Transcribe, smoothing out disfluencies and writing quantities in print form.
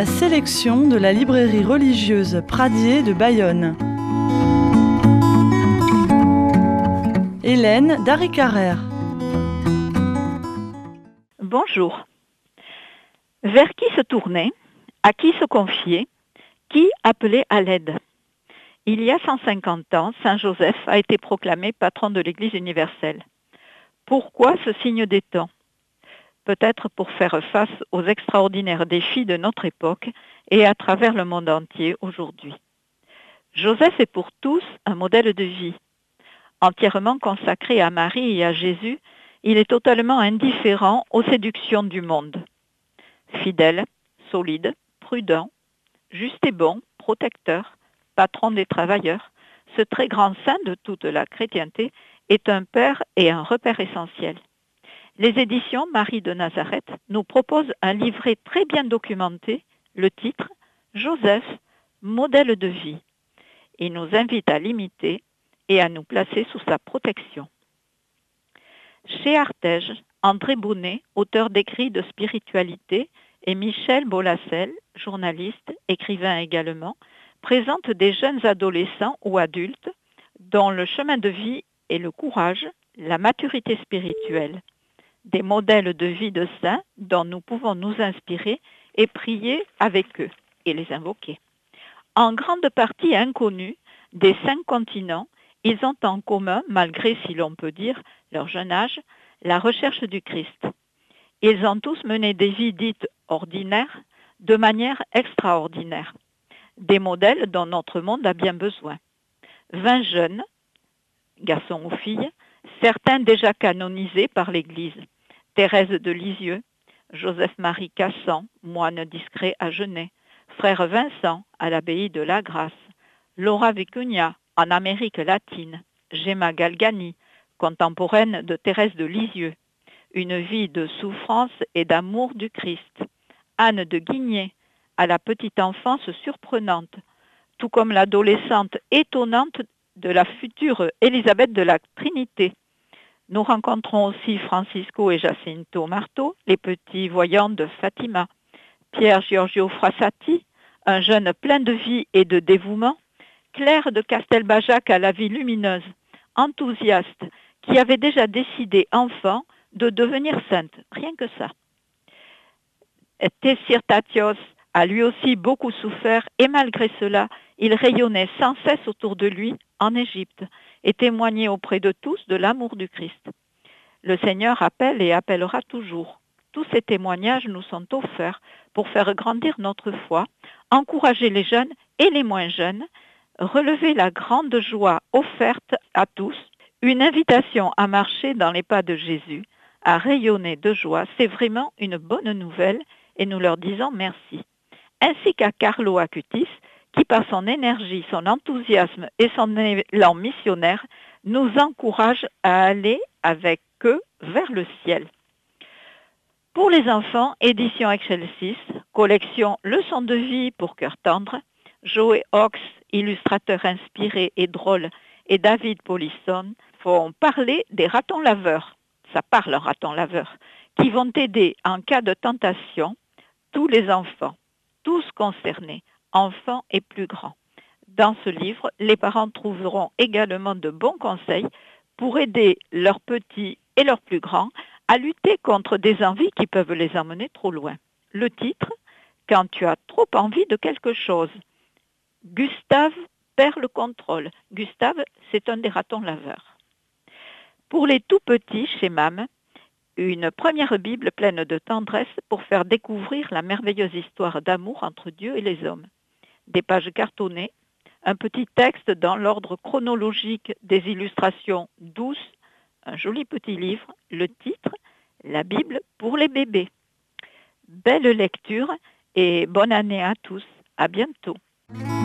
sélection de la librairie religieuse Pradier de Bayonne. Hélène Darry-Carrère. Bonjour. Vers qui se tourner? À qui se confier? Qui appeler à l'aide? Il y a 150 ans, Saint Joseph a été proclamé patron de l'Église universelle. Pourquoi ce signe des temps? Peut-être pour faire face aux extraordinaires défis de notre époque et à travers le monde entier aujourd'hui. Joseph est pour tous un modèle de vie. Entièrement consacré à Marie et à Jésus, il est totalement indifférent aux séductions du monde. Fidèle, solide, prudent, juste et bon, protecteur, patron des travailleurs, ce très grand saint de toute la chrétienté est un père et un repère essentiel. Les éditions Marie de Nazareth nous proposent un livret très bien documenté, le titre « Joseph, modèle de vie ». Il nous invite à l'imiter et à nous placer sous sa protection. Chez Artege, André Bonnet, auteur d'écrits de spiritualité, et Michel Bollacel, journaliste, écrivain également, présentent des jeunes adolescents ou adultes dont le chemin de vie est le courage, la maturité spirituelle. Des modèles de vie de saints dont nous pouvons nous inspirer et prier avec eux et les invoquer. En grande partie inconnus des 5 continents, ils ont en commun, malgré, si l'on peut dire, leur jeune âge, la recherche du Christ. Ils ont tous mené des vies dites ordinaires de manière extraordinaire. Des modèles dont notre monde a bien besoin. 20 jeunes, garçons ou filles, certains déjà canonisés par l'Église. Thérèse de Lisieux, Joseph-Marie Cassan, moine discret à Genève, frère Vincent à l'abbaye de la Grâce, Laura Vicuña en Amérique latine, Gemma Galgani, contemporaine de Thérèse de Lisieux, une vie de souffrance et d'amour du Christ, Anne de Guigné, à la petite enfance surprenante, tout comme l'adolescente étonnante de la future Élisabeth de la Trinité. Nous rencontrons aussi Francisco et Jacinto Marto, les petits voyants de Fatima, Pierre Giorgio Frassati, un jeune plein de vie et de dévouement, Claire de Castelbajac à la vie lumineuse, enthousiaste, qui avait déjà décidé enfant de devenir sainte, rien que ça. Tessir Tatios a lui aussi beaucoup souffert et malgré cela, il rayonnait sans cesse autour de lui en Égypte et témoignait auprès de tous de l'amour du Christ. Le Seigneur appelle et appellera toujours. Tous ces témoignages nous sont offerts pour faire grandir notre foi, encourager les jeunes et les moins jeunes, relever la grande joie offerte à tous, une invitation à marcher dans les pas de Jésus, à rayonner de joie, c'est vraiment une bonne nouvelle et nous leur disons merci. Ainsi qu'à Carlo Acutis, qui par son énergie, son enthousiasme et son élan missionnaire, nous encourage à aller avec eux vers le ciel. Pour les enfants, édition Excelsis, collection Leçons de vie pour cœur tendre, Joe Hawks, illustrateur inspiré et drôle, et David Polisson font parler des ratons laveurs, ça parle ratons laveurs, qui vont aider en cas de tentation tous les enfants, tous concernés, enfants et plus grands. Dans ce livre, les parents trouveront également de bons conseils pour aider leurs petits et leurs plus grands à lutter contre des envies qui peuvent les emmener trop loin. Le titre, Quand tu as trop envie de quelque chose. Gustave perd le contrôle. Gustave, c'est un des ratons laveurs. Pour les tout petits, chez MAM, une première Bible pleine de tendresse pour faire découvrir la merveilleuse histoire d'amour entre Dieu et les hommes. Des pages cartonnées, un petit texte dans l'ordre chronologique des illustrations douces, un joli petit livre, le titre, La Bible pour les bébés. Belle lecture et bonne année à tous. À bientôt.